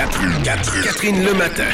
Catherine le matin.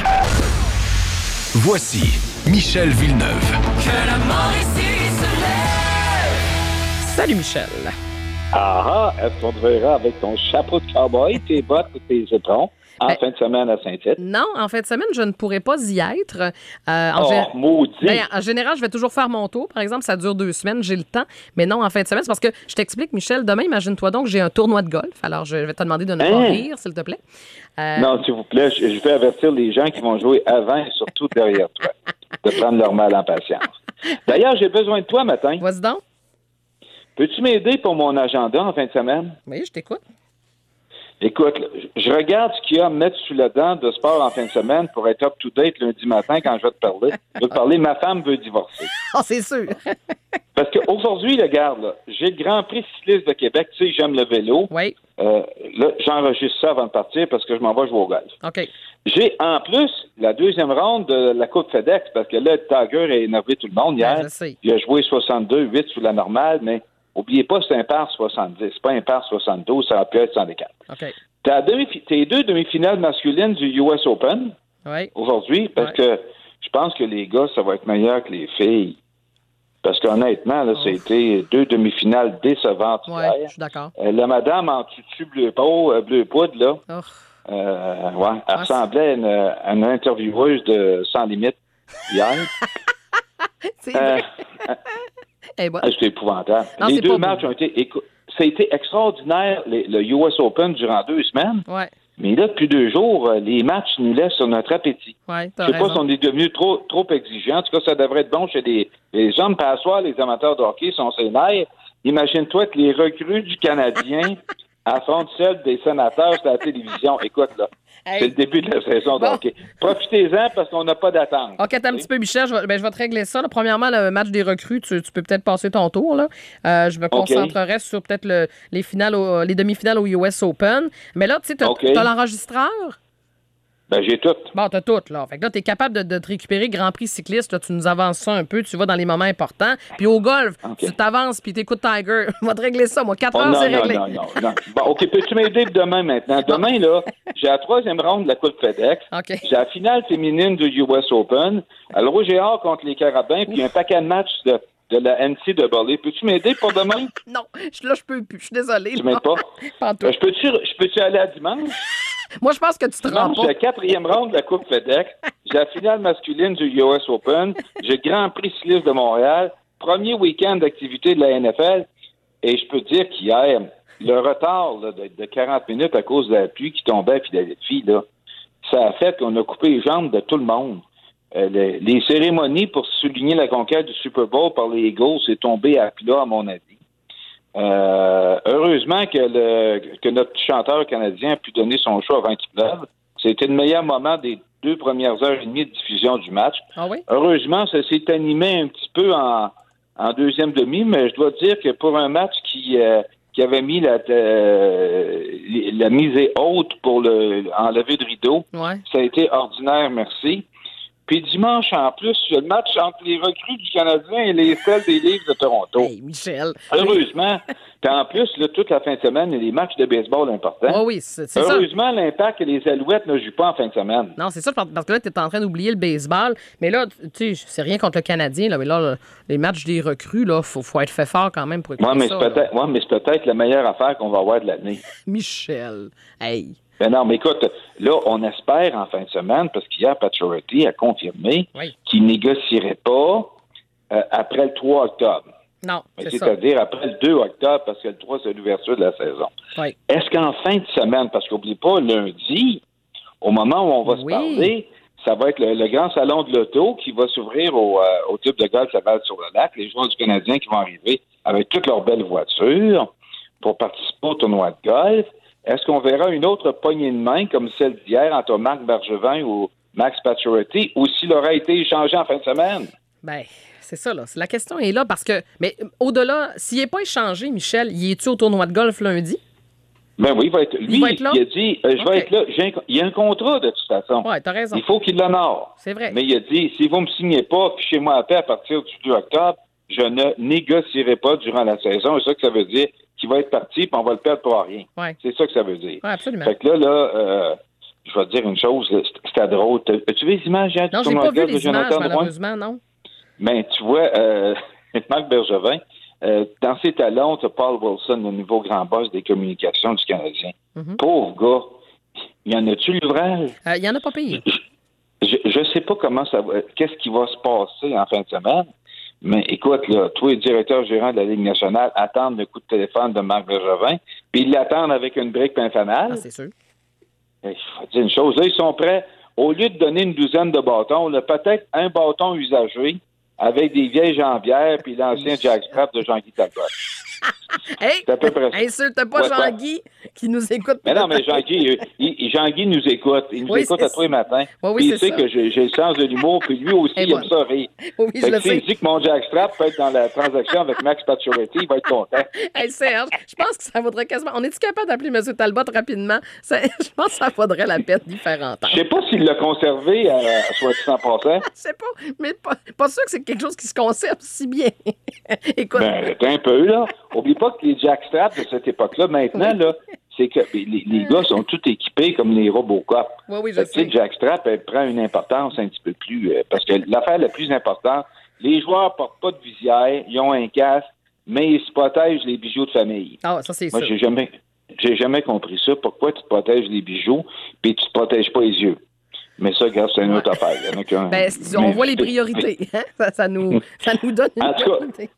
Voici Michel Villeneuve. Que la Mauricie se lève. Salut Michel. Ah, est-ce qu'on te verra avec ton chapeau de cowboy, tes bottes et tes éperons en fin de semaine à Saint-Tite? Non, en fin de semaine, je ne pourrai pas y être. Maudit! En général, je vais toujours faire mon tour. Par exemple, ça dure 2 semaines, j'ai le temps. Mais non, en fin de semaine, c'est parce que je t'explique, Michel, demain, imagine-toi donc, j'ai un tournoi de golf. Alors, je vais te demander de ne pas rire, s'il te plaît. Non, s'il vous plaît, je vais avertir les gens qui vont jouer avant et surtout derrière toi de prendre leur mal en patience. D'ailleurs, j'ai besoin de toi matin. Vas-y donc. Peux-tu m'aider pour mon agenda en fin de semaine? Oui, je t'écoute. Écoute, je regarde ce qu'il y a à me mettre sous la dent de sport en fin de semaine pour être up-to-date lundi matin quand je vais te parler. Je vais te parler, ma femme veut divorcer. Oh, c'est sûr. Parce qu'aujourd'hui, regarde, là, j'ai le Grand Prix cycliste de Québec. Tu sais, j'aime le vélo. Oui. Là, j'enregistre ça avant de partir parce que je m'en vais jouer au golf. OK. J'ai en plus la deuxième ronde de la Coupe FedEx parce que là, Tiger a énervé tout le monde hier. Je sais. Il a joué 62-8 sous la normale, mais oubliez pas, c'est un par 70. C'est pas un par 72, ça aurait pu être 104. OK. T'es 2 demi-finales masculines du US Open aujourd'hui parce que je pense que les gars, ça va être meilleur que les filles. Parce qu'honnêtement, là, ça a été 2 demi-finales décevantes hier. Je suis d'accord. La madame en tutu bleu poudre, là, elle ressemblait à une intervieweuse de Sans Limite hier. C'est vrai. C'était épouvantable. Non, les c'est deux pas matchs beau. ont été... Ça a été extraordinaire, le US Open, durant 2 semaines. Ouais. Mais là, depuis 2 jours, les matchs nous laissent sur notre appétit. Ouais, Je sais pas si on est devenu trop exigeant. En tout cas, ça devrait être bon chez les hommes. Passoires, les amateurs de hockey sont sénères. Imagine-toi que les recrues du Canadien affrontent celles des sénateurs sur la télévision. Écoute, là, c'est le début de la saison de hockey. Profitez-en parce qu'on n'a pas d'attente. OK, attends un petit peu, Michel. Je vais te régler ça. Là. Premièrement, le match des recrues, tu peux peut-être passer ton tour. Là. Je me concentrerai sur peut-être les demi-finales au US Open. Mais là, tu sais, t'as l'enregistreur? Ben, j'ai tout. Bon, t'as tout, là. Fait que là, t'es capable de te récupérer Grand Prix cycliste. Là, tu nous avances ça un peu. Tu vas dans les moments importants. Puis au golf, tu t'avances puis t'écoutes Tiger. On va te régler ça. Moi, 4 heures, c'est réglé. Non. Bon, OK, peux-tu m'aider demain maintenant? Demain, là, j'ai la 3e ronde de la Coupe FedEx. OK. J'ai la finale féminine du US Open. Alors, Roger Contre les Carabins, puis un paquet de matchs de la NCAA. Peux-tu m'aider pour demain? Non, là, je peux plus. Je suis désolée. Tu m'aides pas? Je peux-tu aller à dimanche? Moi, je pense que tu te rends pas. J'ai la 4e ronde de la Coupe FedEx. J'ai la finale masculine du US Open. J'ai le Grand Prix cycliste de Montréal. Premier week-end d'activité de la NFL. Et je peux te dire qu'hier, le retard là, de 40 minutes à cause de la pluie qui tombait à Philadelphie, là, ça a fait qu'on a coupé les jambes de tout le monde. Les cérémonies pour souligner la conquête du Super Bowl par les Eagles, c'est tombé à plat, à mon avis. Heureusement que notre petit chanteur canadien a pu donner son choix avant qu'il pleuve. C'était le meilleur moment des 2 premières heures et demie de diffusion du match. Ah oui? Heureusement, ça s'est animé un petit peu en deuxième demi, mais je dois dire que pour un match qui avait mis la mise est haute pour enlever de rideau, ça a été ordinaire, merci. Puis dimanche, en plus, il y a le match entre les recrues du Canadien et les celles des Leafs de Toronto. Hey, Michel. Heureusement. Puis en plus, là, toute la fin de semaine, il y a des matchs de baseball importants. Oh oui, c'est ça. Heureusement, l'Impact et les Alouettes ne jouent pas en fin de semaine. Non, c'est ça, parce que là, tu es en train d'oublier le baseball. Mais là, tu sais, c'est rien contre le Canadien, là, mais là, les matchs des recrues, là, faut être fait fort quand même pour écouter ça. Mais c'est peut-être la meilleure affaire qu'on va avoir de l'année. Michel, hey. Ben non, mais écoute, là, on espère en fin de semaine, parce qu'hier, Pacioretty a confirmé qu'il négocierait pas après le 3 octobre. Non, c'est ça. C'est-à-dire après le 2 octobre, parce que le 3, c'est l'ouverture de la saison. Oui. Est-ce qu'en fin de semaine, parce qu'oublie pas, lundi, au moment où on va se parler, ça va être le grand salon de l'auto qui va s'ouvrir au club de golf Laval-sur-le-Lac. Les joueurs du Canadien qui vont arriver avec toutes leurs belles voitures pour participer au tournoi de golf. Est-ce qu'on verra une autre poignée de main comme celle d'hier entre Marc Bergevin ou Max Pacioretty, ou s'il aurait été échangé en fin de semaine? Ben, c'est ça, là. La question est là parce que... Mais au-delà, s'il n'est pas échangé, Michel, y es-tu au tournoi de golf lundi? Ben oui, il va être là. Il va être là? Il a dit, je vais être là. Il y a un contrat, de toute façon. Oui, t'as raison. Il faut qu'il l'honore. C'est vrai. Mais il a dit, si vous ne me signez pas, fichez-moi à paix à partir du 2 octobre, je ne négocierai pas durant la saison. C'est ça que ça veut dire, qu'il va être parti, puis on va le perdre pour rien. Ouais. C'est ça que ça veut dire. Oui, absolument. Fait que là, je vais te dire une chose, c'était drôle. As-tu vu les images hier? Non, j'ai pas vu les images, malheureusement, non. Mais tu vois, Marc Bergevin, dans ses talons, tu as Paul Wilson, le nouveau grand boss des communications du Canadien. Mm-hmm. Pauvre gars, y en a-tu l'ouvrage? Il y en a pas payé. Je sais pas comment ça va, qu'est-ce qui va se passer en fin de semaine, mais écoute, là, toi, le directeur gérant de la Ligue nationale, attendent le coup de téléphone de Marc Bergevin, puis ils l'attendent avec une brique pinfanale. Ah, c'est sûr. Il faut dire une chose, là, ils sont prêts, au lieu de donner une douzaine de bâtons, là, peut-être un bâton usagé avec des vieilles jambières puis l'ancien jackstrap de Jean-Guy Talbot. Hey, insulte pas Jean-Guy qui nous écoute. Mais non, mais Jean-Guy nous écoute. Il nous écoute à tous les matins. Oui, il sait que j'ai le sens de l'humour, puis lui aussi, il aime ça rire. Oui, je le sais. S'il dit que mon jackstrap peut être dans la transaction avec Max Pacioretty, il va être content. Hey, Serge, je pense que ça vaudrait quasiment... On est-tu capable d'appeler M. Talbot rapidement? Je pense que ça vaudrait la peine d'y faire entendre. Je sais pas s'il l'a conservé à 60%. Je sais pas, mais pas sûr que c'est quelque chose qui se conserve si bien. Écoute. Ben, un peu, là. Oublie pas que les jackstraps de cette époque-là, maintenant, là, c'est que les gars sont tous équipés comme les Robocop. Oui, je sais. Le jackstrap, elle prend une importance un petit peu plus... parce que l'affaire la plus importante, les joueurs portent pas de visière, ils ont un casque, mais ils se protègent les bijoux de famille. Ah, ça, c'est Moi, sûr. j'ai jamais compris ça. Pourquoi tu te protèges les bijoux puis tu te protèges pas les yeux? Mais ça, regarde, c'est une autre affaire. On voit les priorités. Hein? Ça nous donne une priorité.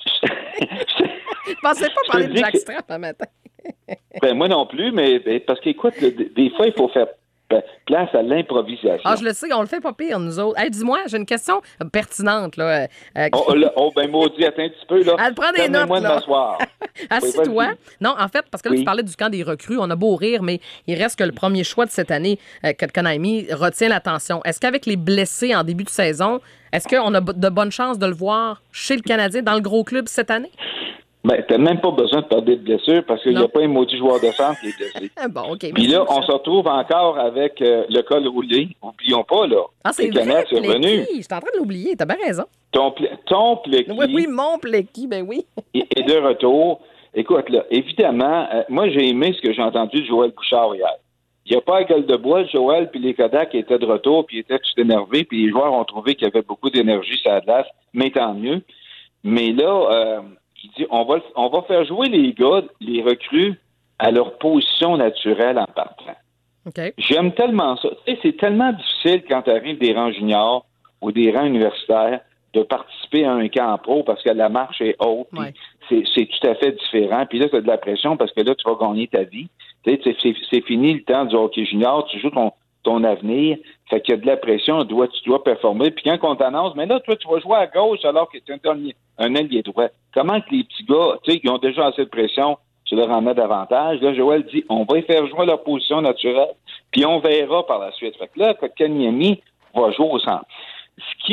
Je pensais pas parler de jackstrap un matin. Ben moi non plus, mais parce qu'écoute, des fois, il faut faire place à l'improvisation. Ah, je le sais, on le fait pas pire, nous autres. Hey, dis-moi, j'ai une question pertinente. Là, ben maudit, attends un petit peu. Là. Elle prend des notes, moi de m'asseoir. Assis-toi. Non, en fait, parce que là, tu parlais du camp des recrues. On a beau rire, mais il reste que le premier choix de cette année, Kotkaniemi, retient l'attention. Est-ce qu'avec les blessés en début de saison, est-ce qu'on a de bonnes chances de le voir chez le Canadien, dans le gros club cette année? Ben, t'as même pas besoin de parler de blessure parce qu'il n'y a pas un maudit joueur de centre qui est blessé. Bon, OK. Puis là, on se retrouve encore avec le col roulé. Oublions pas, là. Ah, c'est vrai, Plecky. Je suis en train de l'oublier. T'as bien raison. Ton Plecky. Oui, mon Plecky, ben oui. est de retour. Écoute, là, évidemment, moi, j'ai aimé ce que j'ai entendu de Joël Bouchard hier. Il n'y a pas à gueule de bois, Joël, puis les Kodak étaient de retour, puis ils étaient tout énervés, puis les joueurs ont trouvé qu'il y avait beaucoup d'énergie sur la glace, mais tant mieux. Mais là... il dit, on va faire jouer les gars, les recrues, à leur position naturelle en partant. Okay. J'aime tellement ça. Tu sais, c'est tellement difficile quand tu arrives des rangs juniors ou des rangs universitaires de participer à un camp pro parce que la marche est haute. Ouais. C'est tout à fait différent. Puis là, tu as de la pression parce que là, tu vas gagner ta vie. Tu sais, c'est fini le temps du hockey junior. Tu joues ton avenir. Fait qu'il y a de la pression. Tu dois performer. Puis quand on t'annonce, mais là, toi, tu vas jouer à gauche alors que tu es un ailier droit. Comment que les petits gars, tu sais, qui ont déjà assez de pression, tu leur en mets davantage. Là, Joël dit, on va y faire jouer leur position naturelle, puis on verra par la suite. Fait que là, Kotkaniemi va jouer au centre. Ce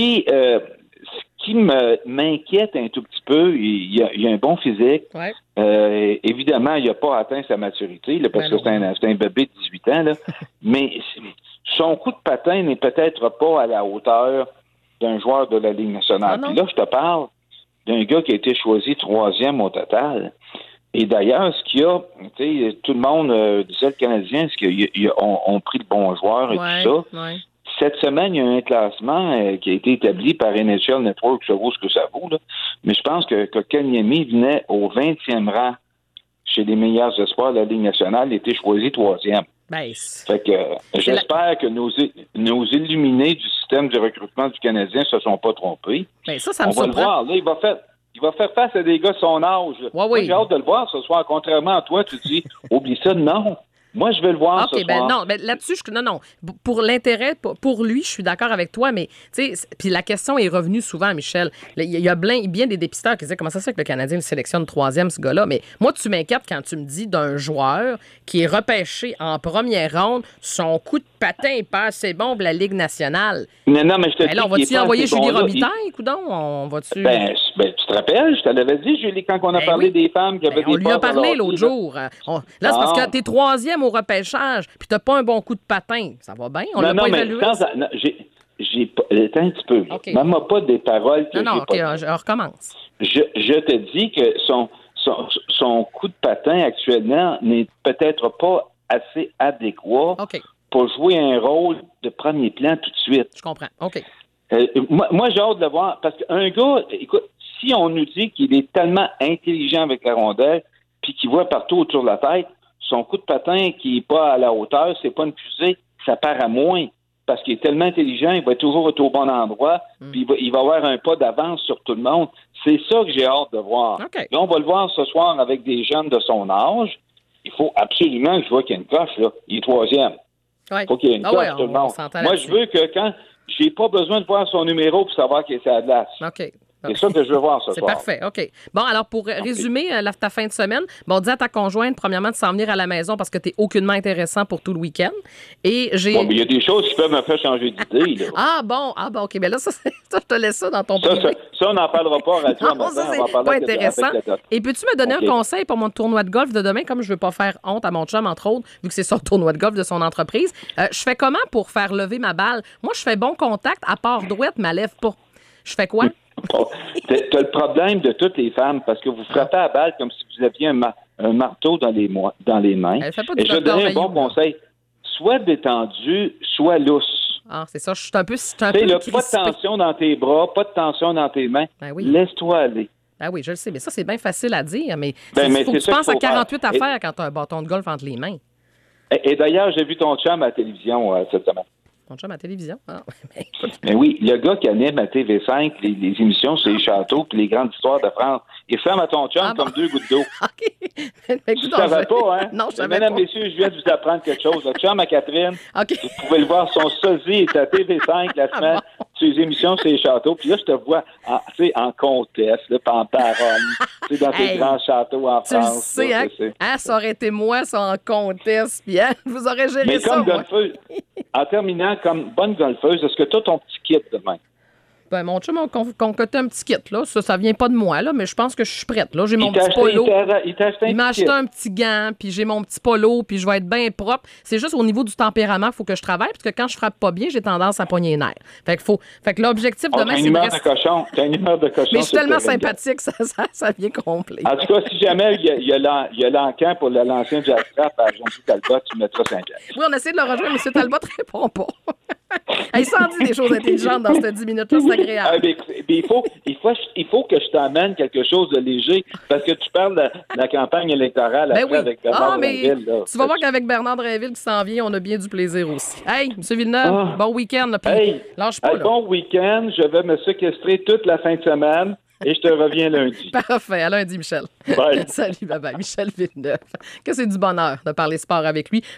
qui m'inquiète un tout petit peu, il a un bon physique. Ouais. Évidemment, il n'a pas atteint sa maturité, là, parce que c'est un bébé de 18 ans. Là. Mais son coup de patin n'est peut-être pas à la hauteur d'un joueur de la Ligue nationale. Puis là, je te parle d'un gars qui a été choisi 3e au total. Et d'ailleurs, ce qu'il y a, tu sais, tout le monde disait le Canadien, est-ce qu'ils ont pris le bon joueur et tout ça. Ouais. Cette semaine, il y a un classement qui a été établi par NHL Network, ça vaut ce que ça vaut, là. Mais je pense que Kotkaniemi venait au 20e rang chez les meilleurs espoirs de la Ligue nationale, il a été choisi 3e. Ben, fait que j'espère que nos illuminés du système de recrutement du Canadien se sont pas trompés. Ben, ça me surprend. On va le voir. Là, il va faire face à des gars de son âge. Ouais, Moi, j'ai hâte de le voir ce soir. Contrairement à toi, tu dis, oublie ça. Non. Moi, je vais le voir ce soir. Non, là-dessus, non. Pour l'intérêt, pour lui, je suis d'accord avec toi, mais, tu sais, puis la question est revenue souvent, Michel. Il y a bien des dépisteurs qui disaient comment ça se fait que le Canadien le sélectionne 3e, ce gars-là. Mais moi, tu m'inquiètes quand tu me dis d'un joueur qui est repêché en première ronde, son coup de patin est pas assez bon pour la Ligue nationale. Non, mais je te dis. Là, on va-tu envoyer Julie Robitaille, coudonc? On va-tu. Ben, tu te rappelles, je te l'avais dit, Julie, quand on a parlé des femmes qui avaient des. On lui a parlé l'autre jour. Là, c'est parce que t'es 3e au repêchage, puis t'as pas un bon coup de patin. Ça va bien? On l'a pas évalué. J'ai pas. Attends un petit peu. Okay. Même pas des paroles que non, j'ai pas. Je recommence. Je te dis que son coup de patin actuellement n'est peut-être pas assez adéquat pour jouer un rôle de premier plan tout de suite. Je comprends. OK. Moi, j'ai hâte de le voir, parce qu'un gars, écoute, si on nous dit qu'il est tellement intelligent avec la rondelle, puis qu'il voit partout autour de la tête, son coup de patin qui n'est pas à la hauteur, c'est pas une fusée, ça part à moins. Parce qu'il est tellement intelligent, il va toujours être au bon endroit, puis il va avoir un pas d'avance sur tout le monde. C'est ça que j'ai hâte de voir. Okay. Là, on va le voir ce soir avec des jeunes de son âge. Il faut absolument que je vois qu'il y a une coche, là. Il est troisième. Ouais. Il faut qu'il y ait une coche, tout le monde. Moi, je veux que quand j'ai pas besoin de voir son numéro pour savoir qu'il est à la glace. OK. C'est ça que je veux voir ce soir. C'est parfait, OK. Bon, alors, pour résumer ta fin de semaine, dis à ta conjointe, premièrement, de s'en venir à la maison parce que tu n'es aucunement intéressant pour tout le week-end. Et j'ai... Bon, mais il y a des choses qui peuvent me faire changer d'idée, là. Ah bon, OK. Mais là, ça, je te laisse ça dans ton privé. Ça, on n'en parlera pas à radio non, ça, c'est pas intéressant. Et peux-tu me donner un conseil pour mon tournoi de golf de demain, comme je veux pas faire honte à mon chum, entre autres, vu que c'est son tournoi de golf de son entreprise? Je fais comment pour faire lever ma balle? Moi, je fais bon contact, à part droite, ma lève pas. Je fais quoi? T'as le problème de toutes les femmes parce que vous frappez à la balle comme si vous aviez un marteau dans les mains. Et je te donne un bon conseil. Soit détendu, soit lousse. Ah, c'est ça. Je suis un peu pas de tension dans tes bras, pas de tension dans tes mains. Ben oui. Laisse-toi aller. Ben oui, je le sais. Mais ça, c'est bien facile à dire. Mais faut que tu ça penses à 48 faire. affaires quand tu as un bâton de golf entre les mains. Et d'ailleurs, j'ai vu ton chum à la télévision cette semaine. Mon chum à la télévision? Ah, mais oui, le gars qui anime à TV5 les émissions sur les châteaux puis les grandes histoires de France, il ressemble à ton chum comme deux gouttes d'eau. OK. Tu ne savais pas, hein? Non, je savais Mesdames, pas. Messieurs, je viens de vous apprendre quelque chose. Le chum à Catherine, OK. vous pouvez le voir, son sosie est à TV5 la semaine sur les émissions sur les châteaux. Puis là, je te vois en comtesse, là, en baronne, dans tes grands châteaux en France. Tu le sais, hein? Ça aurait été moi, ça, en comtesse, puis vous aurez géré mais ça, comme golfeuse, en terminant, comme bonne golfeuse, est-ce que tu as ton petit kit demain? Ben, mon chum a concocté un petit kit, là. Ça vient pas de moi, là, mais je pense que je suis prête, là. J'ai mon petit polo. Il m'a acheté un petit gant, puis j'ai mon petit polo, puis je vais être bien propre. C'est juste au niveau du tempérament qu'il faut que je travaille, parce que quand je frappe pas bien, j'ai tendance à pogner les nerfs. Fait que l'objectif demain, c'est de rester... T'as une humeur de cochon. Mais je suis tellement sympathique, ça vient complet. En tout cas, si jamais il y a l'encan pour l'ancien Jack Trap à Jean-Philippe Talbot, tu mettras 5 ans. Oui, on essaie de le rejoindre, M. Talbot ne répond pas. Il s'en dit des choses intelligentes dans cette 10 minutes-là, c'est agréable. Il faut que je t'amène quelque chose de léger, parce que tu parles de la campagne électorale avec Bernard Drinville. Tu vas voir qu'avec Bernard Drinville qui s'en vient, on a bien du plaisir aussi. Hey, M. Villeneuve, bon week-end. Lâche pas. Bon week-end, je vais me séquestrer toute la fin de semaine. Et je te reviens lundi. Parfait. À lundi, Michel. Bye. Salut, bye-bye. Michel Villeneuve. Que c'est du bonheur de parler sport avec lui.